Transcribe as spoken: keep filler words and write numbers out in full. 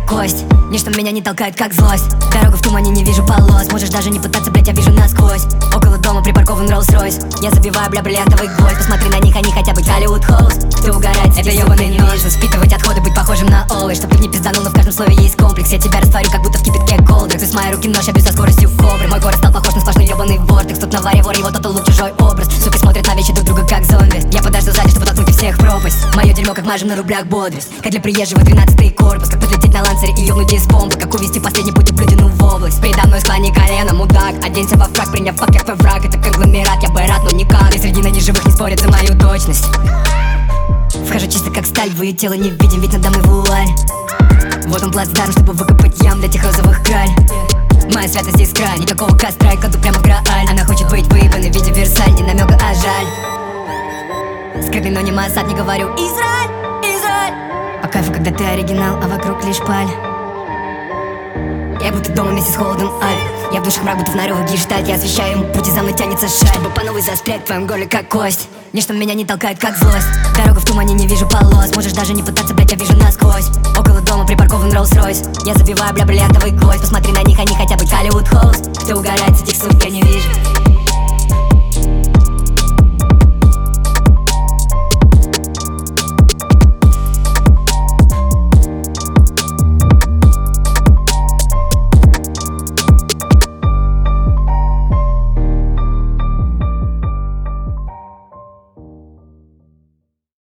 кость. Ничто меня не толкает, как злость. Дорогу в тумане, не вижу полос. Можешь даже не пытаться, блять, я вижу насквозь. Около дома припаркован Rolls-Royce. Я забиваю, бля, бриллиантовый гвоздь. Посмотри на них, они хотя бы Hollywood Host. Ты угорать, это ёбаный нож. Впитывать отходы, быть похожим на Олы. Чтоб ты не пизданул, но в каждом слове есть комплекс. Я тебя растворю, как будто в кипятке колдракс. Из моей руки нож, я бью со скоростью кобры. Мой город стал похож на сплошной ёбаный вортекс. Тут на варе вор, его тотал лук, чужой образ. Суки смотрят на вещи друг друга, как зомби. Я подожду сзади, чтобы толкнуть их всех в пропасть. Мое дерьмо, как мажем на рублях бодрость. Как для приезжего тринадцатый корпус. Как подлететь на лансере и ёбнуть из помпы. Как увести последний путь блюдину в область. Передо мной склони колено, мудак. Оденься во фраг, приняв факт, как твой враг. Это конгломерат, я бы рад, но никак. И среди неживых не спорят за мою точность. Вхожу чисто как сталь, твое тело не видим, ведь надо мной вуаль. Вот он плацдарм, чтобы выкопать ям для тех розовых краль. Моя святость искра, никакого костра, я кладу прямо в Грааль. Она хочет быть выебанной в виде Версаль, не намека, а жаль. Скрытый, но не Моссад, не говорю Израиль, Израиль. По кайфу, когда ты оригинал, а вокруг лишь паль. Я будто дома вместе с холодом Альп. Я в душе мрак, будто в нарывах гештальт. Я освещаю ему путь, и за мной тянется шаль. Чтобы по новой застрять в твоем горле, как кость. Ничто меня не толкает, как злость. Дорогу в тумане, не вижу полос. Можешь даже не пытаться, блять, я вижу насквозь. Около дома припаркован Rolls-Royce. Я забиваю, бля, бриллиантовый гвоздь. Посмотри на них, они хотя бы Hollywood Host. Ты угорать, этих суть я не вижу.